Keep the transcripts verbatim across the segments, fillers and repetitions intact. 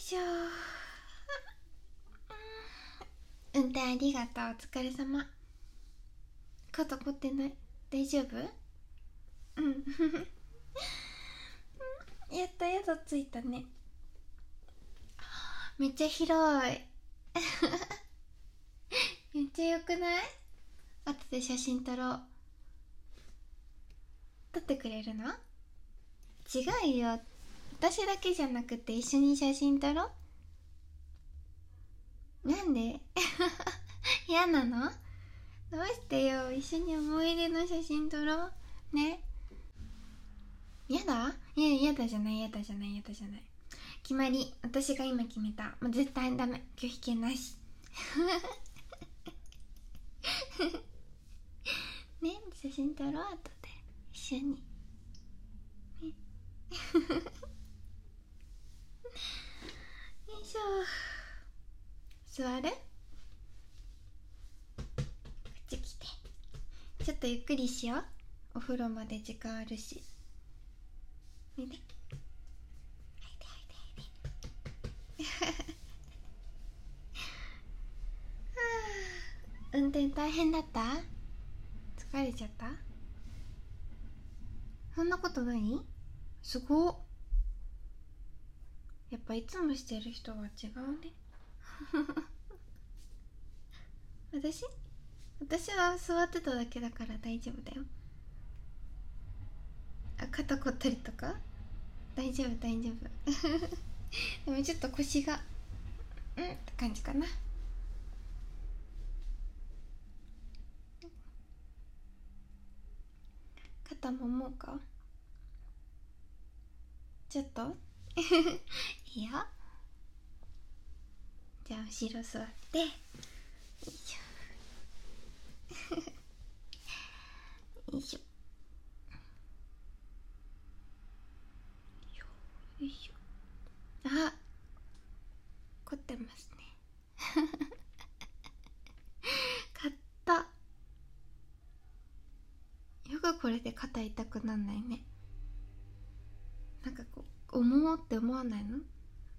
しょ。運転ありがとう。お疲れ様。肩凝ってない？大丈夫？うんやっと宿着いたね。めっちゃ広いめっちゃよくない？後で写真撮ろう。撮ってくれるの？違うよ、私だけじゃなくて一緒に写真撮ろう。なんで嫌なの？どうしてよ。一緒に思い出の写真撮ろうね。やだ？いや、やだじゃない、やだじゃない、やだじゃない。決まり。私が今決めた。もう絶対ダメ。拒否権なしね、写真撮ろう後で一緒にねよいしょ。座る？こっち来て。ちょっとゆっくりしよう。お風呂まで時間あるし。おいで。運転大変だった？疲れちゃった？そんなことない？すごっ。やっぱいつもしてる人は違うね私私は座ってただけだから大丈夫だよ。あ、肩凝ったりとか？大丈夫大丈夫でもちょっと腰がうんって感じかな。肩ももうか？ちょっといいよ。じゃあ後ろ座って。よいしょよいしょよいしょ。あ、凝ってますね買った。よくこれで肩痛くなんないね。なんかこう重って思わないの？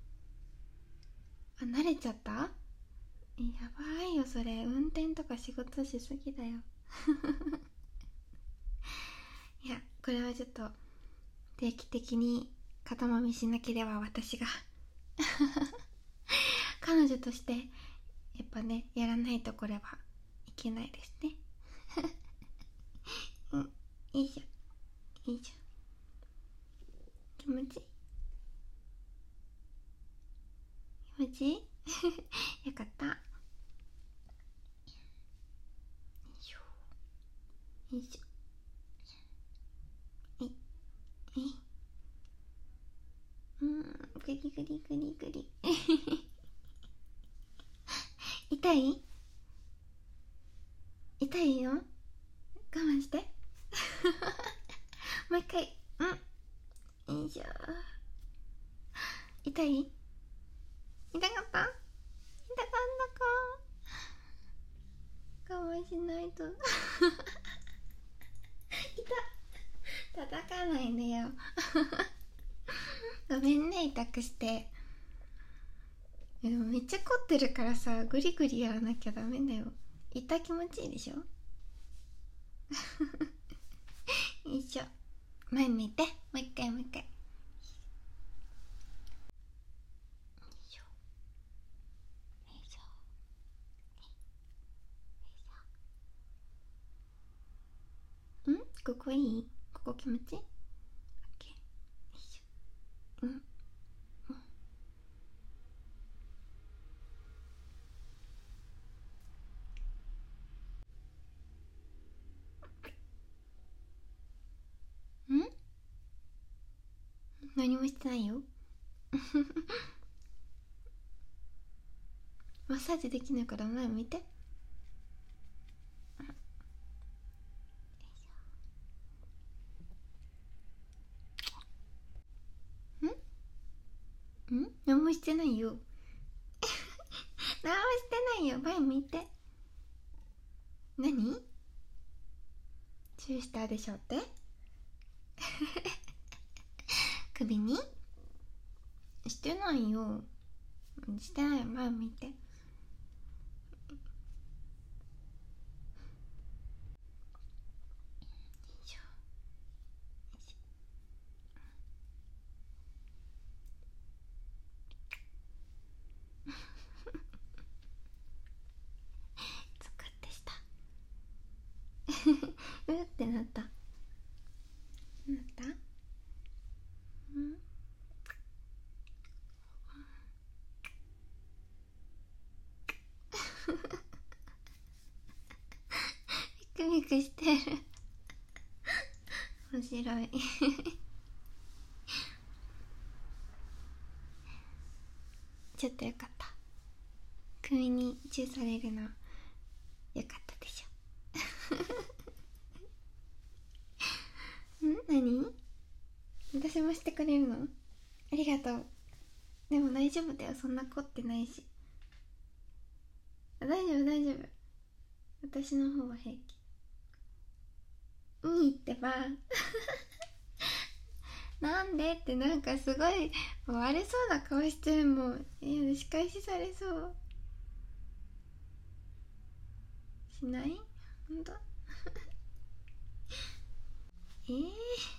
あ、慣れちゃった？やばいよそれ。運転とか仕事しすぎだよいや、これはちょっと定期的に肩もみしなければ私が彼女としてやっぱね、やらないとこれはいけないですねうん、いいじゃんいいじゃん。気持ちいい？気持ちいいよかった。よいしょよいしょ。いいうん、グリグリグリグリ痛い？痛いよ。我慢してもう一回。うん、よいしょ。痛い？痛かった？痛かったか。我慢しないと痛っ、叩かないでよごめんね、痛くして。でもめっちゃ凝ってるからさ、グリグリやらなきゃダメだよ。痛気持ちいいでしょよいしょ。前向いて。もう一回もう一回。ん？ここいい？ここ気持ちいい？オッケー。よいしょ。うんうん。ん？何もしてないよマッサージできないから前向いて。ん？ん？何もしてないよ何もしてないよ。前向いて。何？チューしたでしょって首に？してないよ。 してないよ、前向いて。ゾクってしたうってなった。なったうん。ピクピクしてる面白いちょっとよかった。首にチューされるのよかったでしょん何？私もしてくれるの？ありがとう。でも大丈夫だよ、そんな凝ってないし。大丈夫大丈夫、私の方は平気。いいってばなんでって、なんかすごい悪そうな顔してるもん。いや、仕返しされそうしない？ほんとえー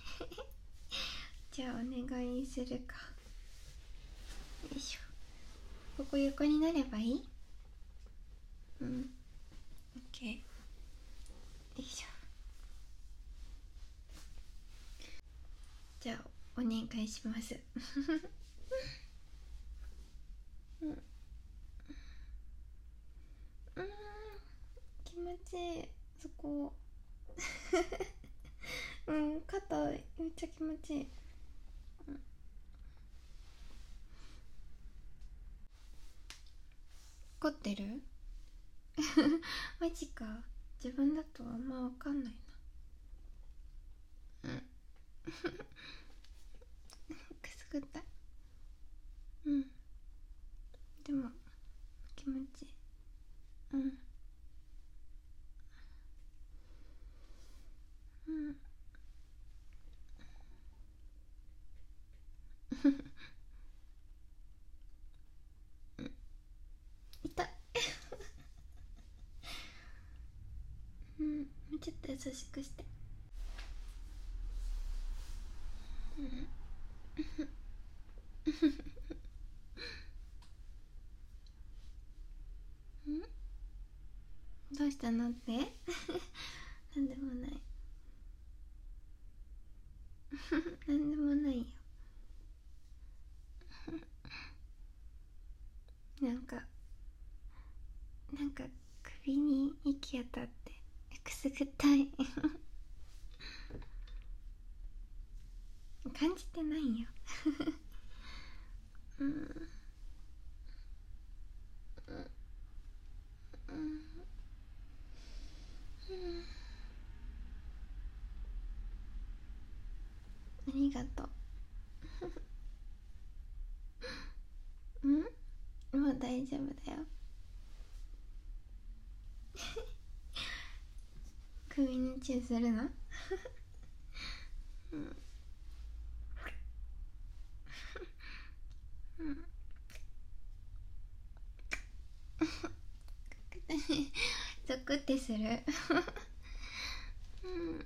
じゃあお願いするか。よいしょ。ここ横になればいい？うん、オッケー。よいしょ。じゃあお願いしますうん、うん、気持ちいい、そこうん肩めっちゃ気持ちいい、うん、凝ってるマジか。自分だとあんま分かんないな。うんくすぐった。うんでも気持ちいい。うんうん痛いうんもうちょっと優しくして。うんうんどうしたのってなんでもないなんでもないよなんかなんか首に息当たってくすぐったい感じてないようんうんうんありがとう。うんもう大丈夫だよ首にチューするのうんうんゾクってするうん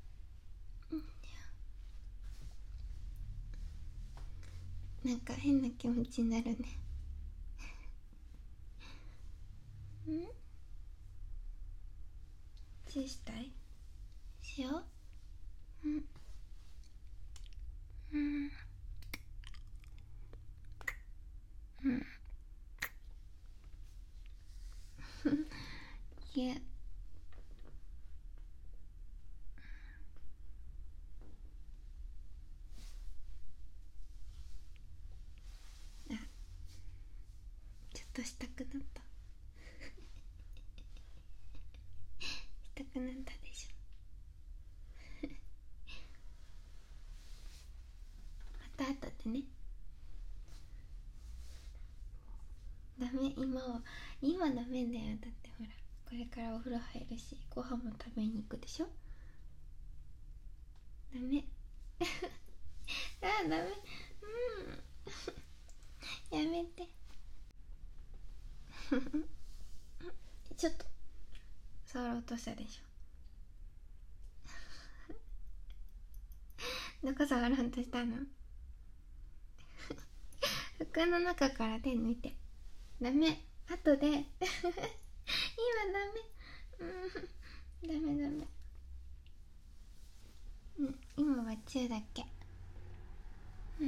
なんか変な気持ちになるねうんチューしたい？しよう。うんうんうんいやあちょっとしたくなったしたくなったでしょまた後でね。ダメ、今は今ダメだよ。だってほらこれからお風呂入るしご飯も食べに行くでしょ。ダメあダメうんやめて。 ちょっと触ろうとしたでしょ。どこ触ろうとしたの？服の中から手抜いて。ダメ、後で。今ダメ。うん、ダメダメ。うん、今はチューだけ。うん。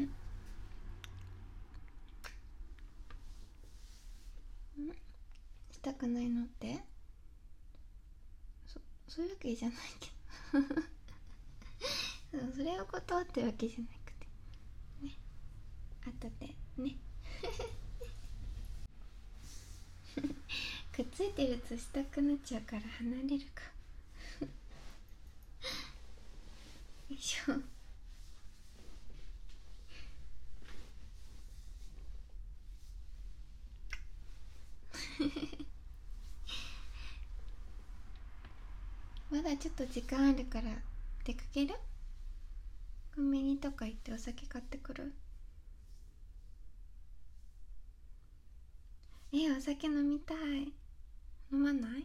うん、したくないのって？そそういうわけじゃないけどそれを断ってわけじゃなくてね、後でね。くっついてるとしたくなっちゃうから離れるか。よいしょ。まだちょっと時間あるから出かける？コンビニとか行ってお酒買ってくる？え、お酒飲みたい。飲まない？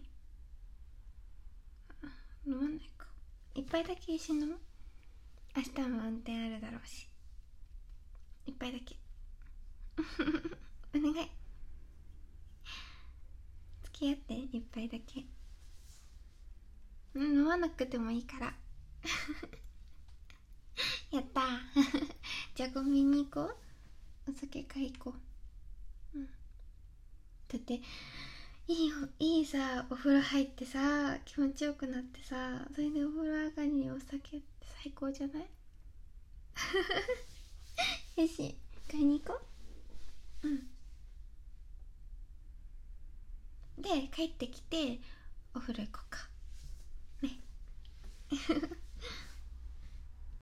飲まないか。一杯だけ一緒に飲む？明日も運転あるだろうし。一杯だけ。お願い。付き合って、一杯だけ。うん、飲まなくてもいいから。やったー。じゃあコンビニ行こう。お酒買い行こう。うん。だっていいよ、いいさ、お風呂入ってさ、気持ちよくなってさ、それでお風呂上がりにお酒って最高じゃない？よし、買いに行こう。うん。で、帰ってきてお風呂行こうか。